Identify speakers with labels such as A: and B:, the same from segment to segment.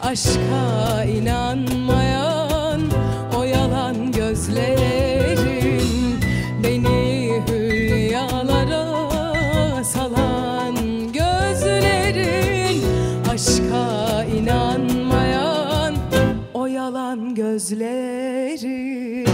A: Aşka inanmayan o yalan gözlerin, beni hülyalara salan gözlerin. Aşka inanmayan o yalan gözlerin.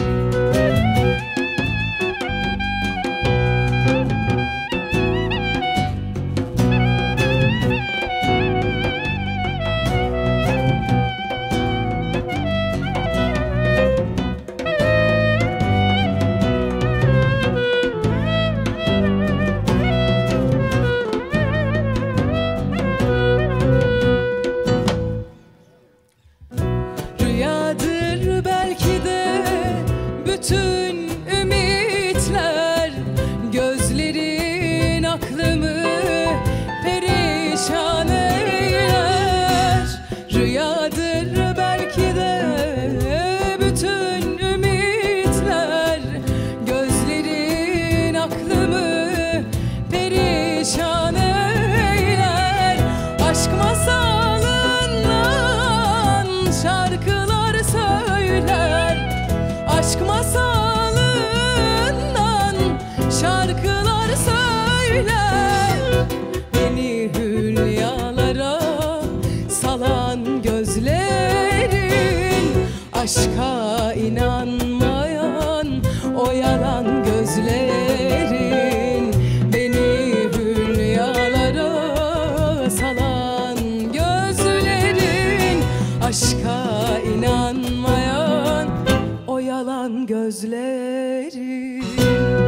A: Rüyadır belki de bütün ümitler, gözlerin aklımı perişan eyler. Rüyadır belki de bütün ümitler, gözlerin aklımı perişan eyler. Aşk masalından şarkılar söyler, aşk masalından şarkılar söyler. Beni hülyalara salan gözlerin, aşka inanmayan o yalan gözlerin. Beni hülyalara salan gözlerin, aşka inanmayan o yalan gözlerin.